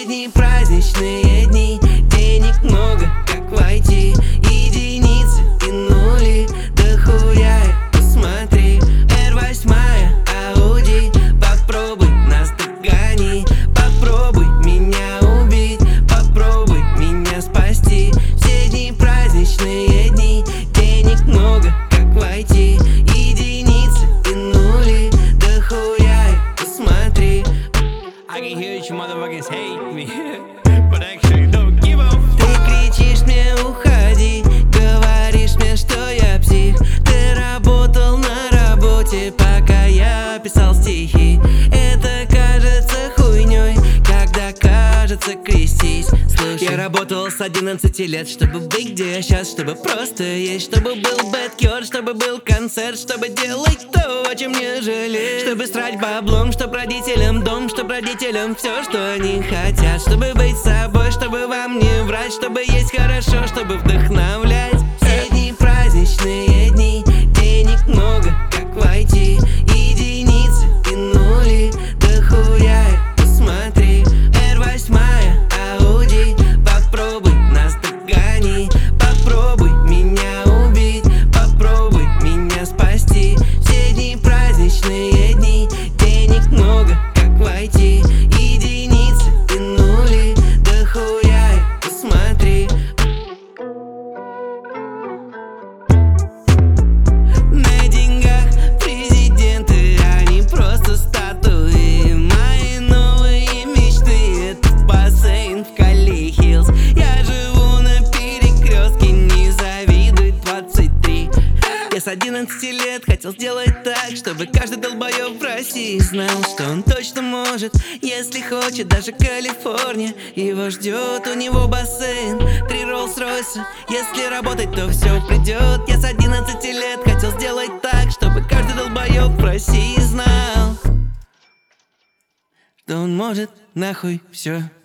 Все дни праздничные дни, денег много, как войти. Единицы и нули, да хуя, посмотри. R8, Audi, попробуй нас догони. Попробуй меня убить, попробуй меня спасти. Все дни праздничные дни, денег много, как войти. Единицы и нули, да хуя, посмотри. I can hear that you motherfuckers hate me, but actually don't give a fuck. Ты кричишь мне уходи, говоришь мне, что я псих. Ты работал на работе, пока я писал стихи. Это кажется хуйней, когда кажется крестись. Слушай, я работал с 11 лет, чтобы быть где я сейчас, чтобы просто есть. Чтобы был бэткер, чтобы был концерт, чтобы делать то, о чем не жалею. Чтобы срать баблом, чтоб родителям дом, чтоб родителям все, что они хотят. Чтобы быть собой, чтобы вам не врать, чтобы есть хорошо, чтобы вдохновлять. Все дни праздничные дни, денег много, как войти. Единицы и нули, да хуя, посмотри. R8, Audi, попробуй нас догони. Попробуй меня убить, попробуй меня спасти. Все дни праздничные дни, денег много, как войти. Единицы и нули, да хуя, посмотри. На деньгах президенты, они просто статуи. Мои новые мечты — это бассейн в Кали-Хиллз. Я живу на перекрестке, не завидуй 23. Я с 11 лет хотел сделать так, чтобы каждый долбоёб в России знал, что он точно может, если хочет. Даже Калифорния его ждет, у него бассейн, 3 Роллс-Ройса. Если работать, то все придет. Я с 11 лет хотел сделать так, чтобы каждый долбоёб в России знал, что он может нахуй все.